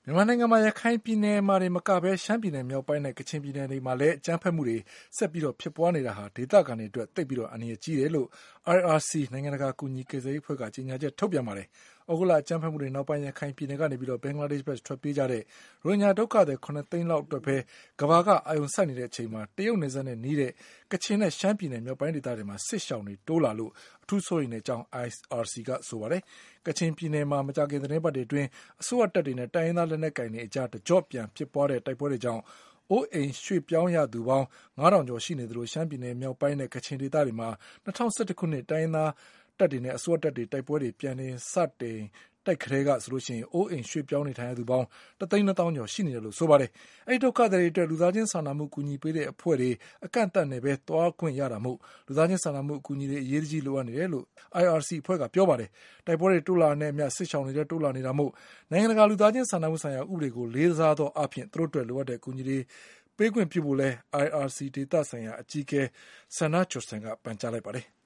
မြန်မာနိုင်ငံမှာရခိုင်ပြည်နယ်မှာတွေမကဘဲရှမ်းပြည်နယ်မြောက်ပိုင်းနဲ့ကချင်ပြည်နယ်တွေမှာလည်းအကြမ်းဖက်မှုတွေဆက်ပြီးဖြစ်ပွားနေတာဟာဒေသခံတွေအတွက်သိပ်ပြီးအန္တရာယ်ကြီးတယ်လို့ IRC နိုင်ငံတကာကူညီကယ်ဆယ်ရေးအဖွဲ့ကကြေညာချက်ထုတ်ပြန်ပါတယ်။ဩဂုတ်လအကြမ်းဖက်မှုတွေနောက်ပိုင်းရခိုင်ပြည်နယ်ကနေဘင်္ဂလားဒေ့ရှ်ဘက်ထွက်ပြေးကြတဲ့ရိုဟင်ဂျာဒုက္ခသည်7သိန်းလောက်အတွက်ပဲကမ္ဘာကအာရုံစိုက်နေတဲ့အချိန်မှာတရုတ်နယ်စပ်နဲ့နီးတဲ့ကချင်နဲ့ရှမ်းပြည်နယ်မြောက်ပိုင်းဒေသတွေမှာစစ်ရှောင်တွေတိုးလာလို့အထူးစိုးရိမ်တဲ့အကြောင်း IRC ကဆိုပါတယ်။ကချင်ပြည်နယ်မှာမကြာခင်သတင်းပတ်တွေအတွင်းအစိုးရတပ်တွေနဲ့တိုင်းရင်းသားလက်နက်ကိုင်တွေအကြားတကြော့ပြန်ဖြစ်ပွားတဲ့တိုက်ပွဲတွေကြောင့်အိုးအိမ်ရွှေ့ပြောင်းရသူပေါင်း9000ကျော်ရှိနေသလိုရှမ်းပြည်နယ်မြောက်ပိုင်းနဲ့ကချင်ဒေသတွေမှာ2011ခုနှစ်တိုင်းရင်းသားတပ်တွေနဲ့အစိုးရတပ်တွေတိုက်ပွဲတွေပြန်လည်စတင်တိုက်ခရဲကဆိုရင်အိုးအိမ်ရွှေ့ပြောင်းနေထိုင်ရသူပေါင်း1,200,000ကျော်ရှိနေတယ်လို့ဆိုပါတယ်။အဲဒီဒုက္ခသည်တွေအတွက်လူသားချင်းစာနာမှုကူညီပေးတဲ့အဖွဲ့တွေအကန့်အသတ်နဲ့ပဲသွားခွင့်ရတာမို့လူသားချင်းစာနာမှုအကူအညီတွေအရေးကြီးလိုအပ်နေတယ်လို့ IRC အဖွဲ့ကပြောပါတယ်။တိုက်ပွဲတွေတိုးလာတဲ့အမျှစစ်ရှောင်တွေလည်းတိုးလာနေတာမို့နိုင်ငံတကာလူသားချင်းစာနာမှုဆိုင်ရာဥပဒေကိုလေးစားသောအဖြစ်သူတို့အတွက်လိုအပ်တဲ့အကူအညီတွေပေးခွင့်ပြုဖို့လဲ IRC ဒေသဆိုင်ရာအကြီးအကဲ Sana Johnson ကပန်ကြားလိုက်ပါတယ်။